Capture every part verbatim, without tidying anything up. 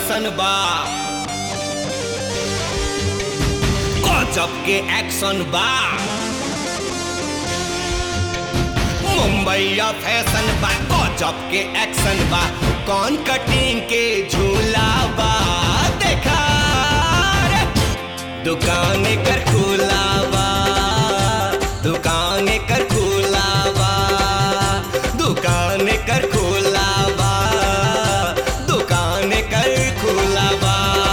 Fashion बा, गजब के एक्शन बा। मुंबईया फैशन बा, गजब के एक्शन बा। कौन कटिंग के झूला बा, देखा रे दुकान कर खुला बा, दुकान कर खुला बा, दुकान कर खुला बा, दुकान कर खुला बा।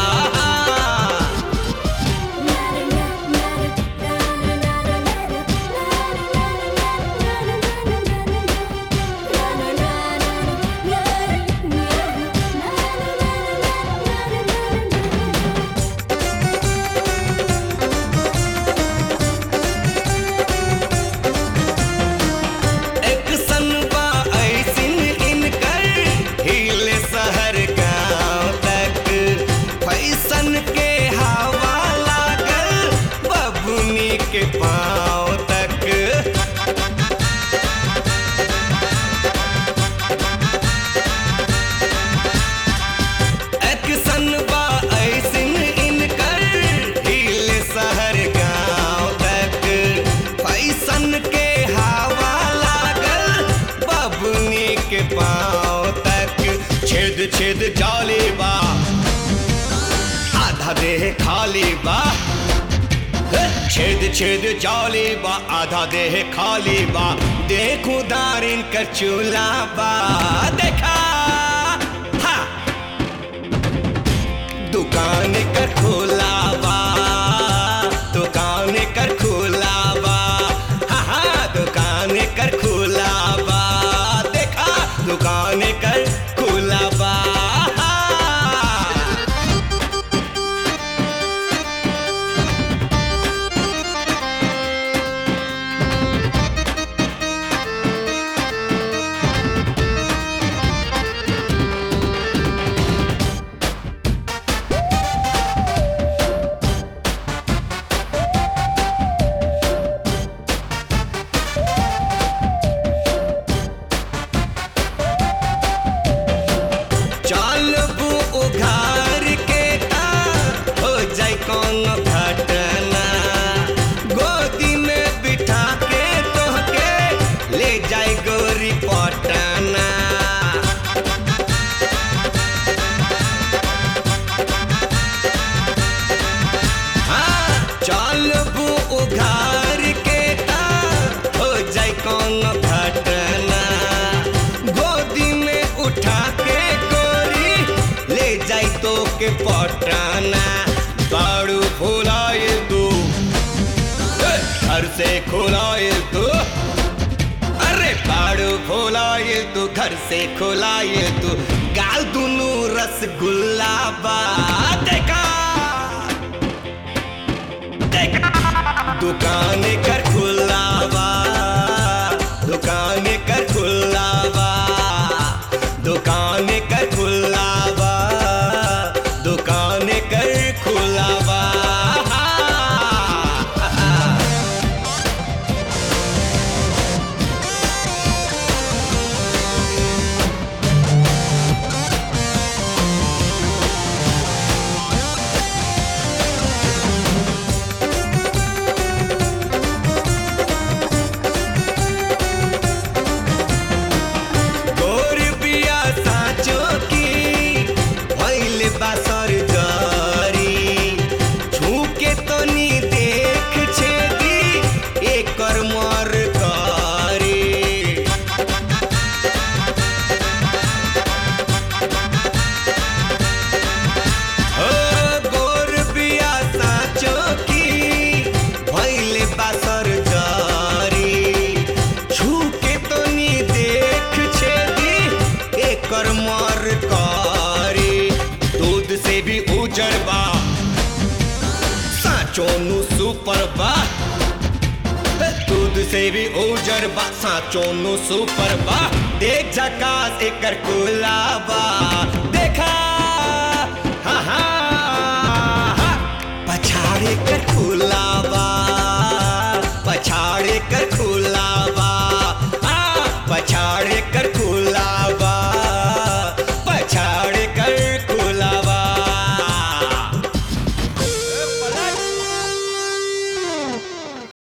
के पाँव तक एक्शन बा ऐसिन इनकर, हिले शहर गाँव तक। फैशन के हवा लागल बबुनी के पाँव तक। छेद छेद जाली बा, आधा देह खाली बा। छेद छेद जाली बा, आधा देह खाली बा। देखू दारिन कर चूल्हा बा, देखा हा दुकान कर खुला बा, दुकान कर खुला बा। हा हा दुकान कर खुला बा, देखा दुकान कर खुला बा। उघार के ता हो जाए कौन घटना, गोदी में बिठा के तोहके ले जाए गोरी पटना। हाँ चल बू उघार के ता हो जाए कौन घटना, गोदी में उठा के जाई तो के पटाना। बाड़ू फुलाए तू घर से खुलाए तू, अरे बाड़ू फुलाए तू घर से खुलाए तू। गाल दुनू रसगुल्ला बा, देखा देखा दुकान कर खुला बा, दुकान कर खुला बा, दुकान कर खुला बा, दुकान कर खुला बा। बासर जारी छूके तो नी देख छेदी एकर मर कारी। हो गोर बिया साचो की भइले बासर जारी छूके तो नी देख छेदी एकर मर कारी। दूध से भी उजड़ बा, साचो नु सुपर बा। दूध से भी उजड़ बा, साचो नु सुपर बा। देख झकास एकर खुला बा, देखा